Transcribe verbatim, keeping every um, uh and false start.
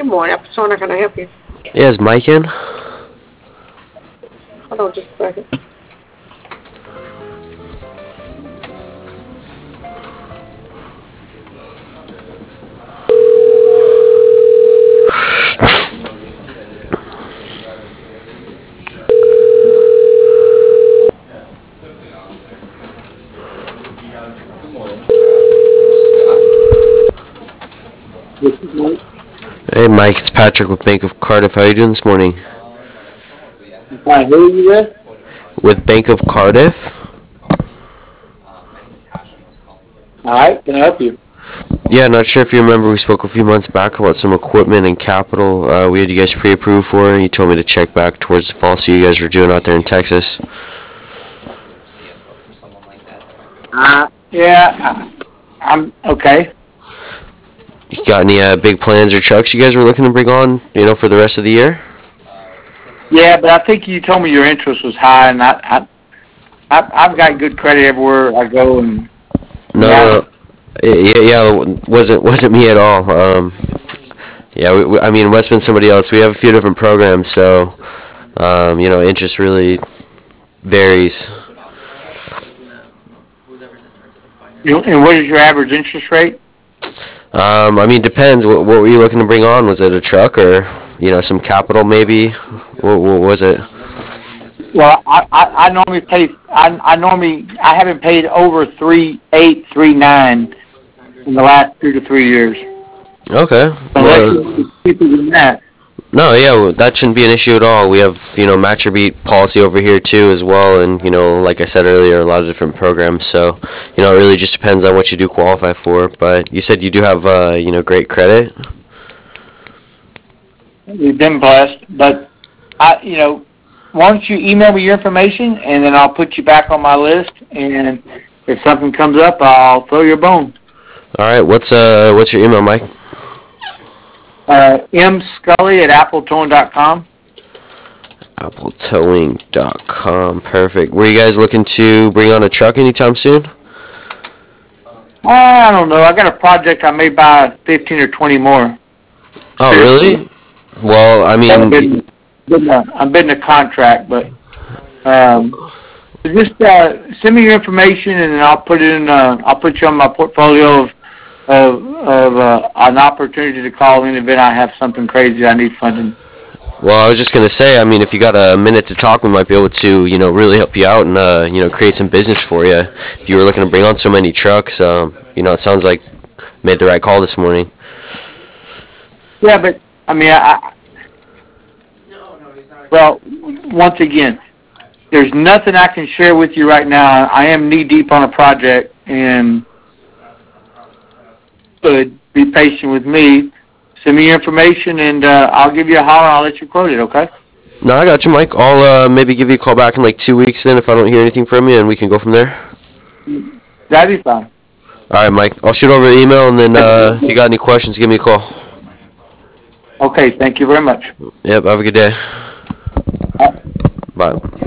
morning, Persona, can I help you? Yeah, is Mike in? Hold on just a second. Hey Mike, it's Patrick with Bank of Cardiff. How are you doing this morning? Hi, who are you with? With Bank of Cardiff? Alright, can I help you? Yeah, not sure if you remember, we spoke a few months back about some equipment and capital uh, we had you guys pre-approved for, and you told me to check back towards the fall, see you guys were doing out there in Texas. Uh, yeah, I'm, okay. You got any uh, big plans or trucks you guys were looking to bring on, you know, for the rest of the year? Yeah, but I think you told me your interest was high, and I, I, I I've got good credit everywhere I go, and No, yeah, no, yeah, yeah, wasn't wasn't me at all. Um, yeah, we, we, I mean, it must have been somebody else. We have a few different programs, so um, you know, interest really varies. you, and what is your average interest rate? Um, I mean, depends. What, what were you looking to bring on? Was it a truck or, you know, some capital maybe? What, what was it? Well, I, I, I normally pay, I, I normally, I haven't paid over three eight, three nine in the last two to three years. Okay. Unless Well, it's cheaper than that. no, yeah, well, that shouldn't be an issue at all. We have, you know, match or beat policy over here too as well, and you know, like I said earlier, a lot of different programs. So, you know, it really just depends on what you do qualify for. But you said you do have, uh, you know, great credit. We've been blessed, but I, you know, why don't you email me your information, and then I'll put you back on my list, and if something comes up, I'll throw you a bone. All right. What's uh, what's your email, Mike? Uh, M Scully at apple towing dot com. apple towing dot com. Perfect. Were you guys looking to bring on a truck anytime soon? I don't know. I got a project. I may buy fifteen or twenty more. Oh, really? Well, I mean, I'm bidding, bidding a, I'm bidding a contract, but um, just uh, send me your information, and then I'll put it in. Uh, I'll put you on my portfolio of of, of uh, an opportunity to call in the event I have something crazy I need funding. well, I was just gonna say, I mean, if you got a minute to talk, we might be able to, you know, really help you out and, uh, you know, create some business for you. If you were looking to bring on so many trucks, um, you know, it sounds like made the right call this morning. Yeah, but I mean, I, well, once again, there's nothing I can share with you right now. I am knee deep on a project, and could be patient with me. Send me your information, and uh, I'll give you a holler. I'll let you quote it. Okay? No, I got you, Mike. I'll uh, maybe give you a call back in like two weeks then if I don't hear anything from you, and we can go from there. That'd be fine. All right, Mike. I'll shoot over an email, and then uh, if you got any questions, give me a call. Okay. Thank you very much. Yep. Have a good day. Bye. Bye.